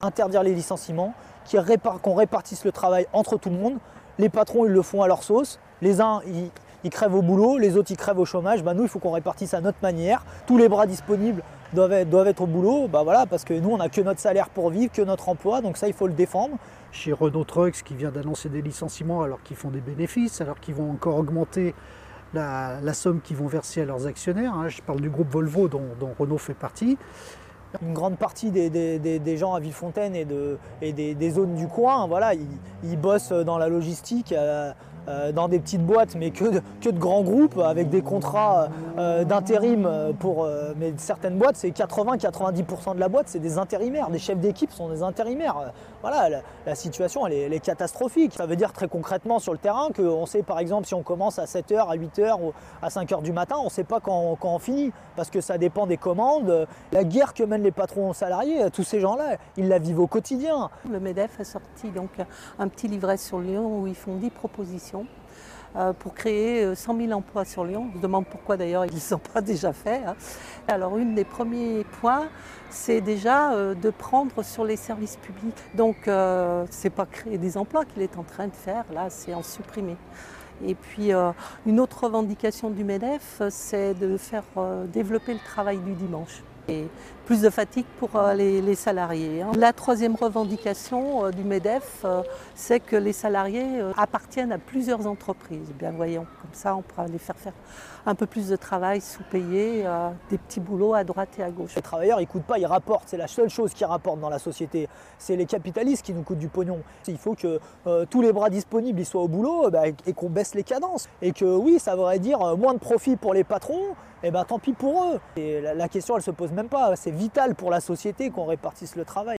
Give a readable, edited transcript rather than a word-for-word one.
Interdire les licenciements, qu'on répartisse le travail entre tout le monde. Les patrons, ils le font à leur sauce. Les uns, ils crèvent au boulot, les autres, ils crèvent au chômage. Nous, il faut qu'on répartisse à notre manière. Tous les bras disponibles doivent être au boulot, voilà, parce que nous, on n'a que notre salaire pour vivre, que notre emploi, donc ça, il faut le défendre. Chez Renault Trucks, qui vient d'annoncer des licenciements alors qu'ils font des bénéfices, alors qu'ils vont encore augmenter la somme qu'ils vont verser à leurs actionnaires. Je parle du groupe Volvo dont Renault fait partie. Une grande partie des gens à Villefontaine et des zones du coin, voilà, ils bossent dans la logistique, dans des petites boîtes, mais que de grands groupes avec des contrats d'intérim mais certaines boîtes, c'est 80-90% de la boîte, c'est des intérimaires. Les chefs d'équipe sont des intérimaires. Voilà, la situation, elle est catastrophique. Ça veut dire très concrètement sur le terrain qu'on sait, par exemple, si on commence à 7h, à 8h ou à 5h du matin, on ne sait pas quand on finit, parce que ça dépend des commandes. La guerre que mènent les patrons aux salariés, tous ces gens-là, ils la vivent au quotidien. Le MEDEF a sorti donc un petit livret sur Lyon où ils font 10 propositions pour créer 100 000 emplois sur Lyon. On se demande pourquoi d'ailleurs ils ne sont pas déjà faits. Alors, un des premiers points, c'est déjà de prendre sur les services publics. Donc, ce n'est pas créer des emplois qu'il est en train de faire, là, c'est en supprimer. Et puis, une autre revendication du MEDEF, c'est de faire développer le travail du dimanche. Et plus de fatigue pour les salariés. La troisième revendication du MEDEF, c'est que les salariés appartiennent à plusieurs entreprises. Bien voyons, comme ça on pourra les faire un peu plus de travail sous-payé, des petits boulots à droite et à gauche. Les travailleurs, ils ne coûtent pas, ils rapportent. C'est la seule chose qui rapporte dans la société. C'est les capitalistes qui nous coûtent du pognon. Il faut que tous les bras disponibles ils soient au boulot et qu'on baisse les cadences. Et que oui, ça voudrait dire moins de profit pour les patrons, et tant pis pour eux. Et la question, elle ne se pose même pas. C'est vital pour la société qu'on répartisse le travail.